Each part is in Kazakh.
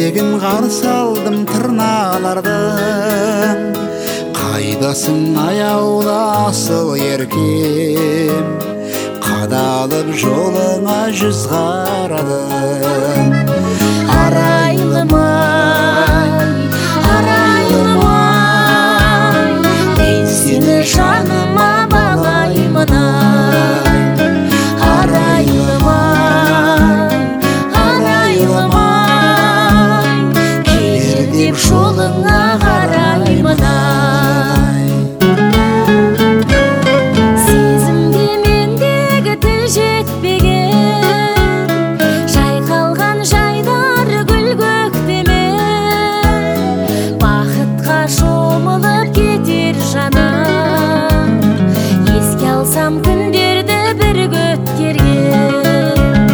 тегін қарсы алдым тырналардың. Қайдасың аяулы асыл еркем, қадалып жолыңа жүз қарадым. Арайлым-ай, арайлым-ай, мен сені жаныма балаймын-ай. Арайлым-ай, арайлым-ай, келер деп жолыңа қараймын-ай. Сезімге мендегі тіл жетпеген, жайқалған жайдар гүл көктемен, бақытқа шомылып кетер жаным, еске алсам күндерді бірге өткерген.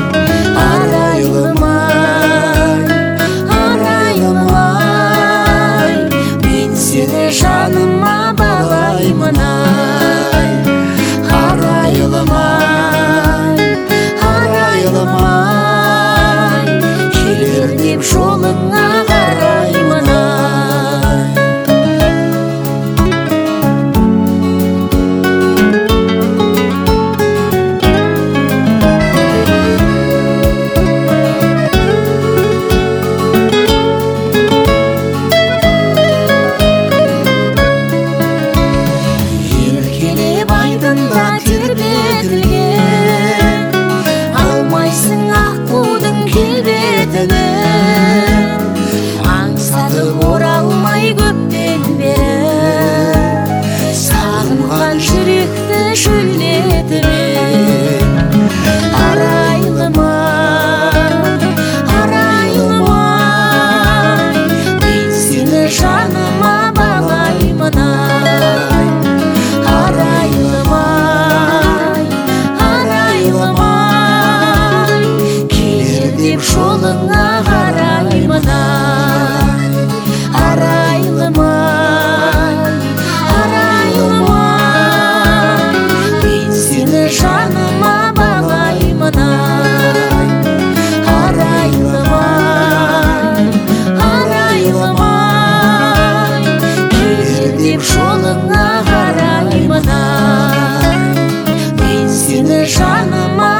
Арайлым-ай, арайлым-ай, мен сені жаныма балаймын-ай. Арайлым-ай, арайлым-ай, келер деп жолыңа қараймын-ай. Еркелеп айдында тербетілген, алмайсың аққудың келбетінен. Аңсатып оралмай көптен бері, сағынған жүректі шөлдетімен. Арайлым-ай, арайлым-ай, мен сені жаныма балаймын-ай. Арайлым-ай, арайлым-ай, келер деп жолыңа қараймын-ай. Арайлым-ай, арайлым-ай, мен сені жаныма балаймын-ай. Арайлым-ай, арайлым-ай, келер деп жолыңа қараймын-ай. Мен сені жаныма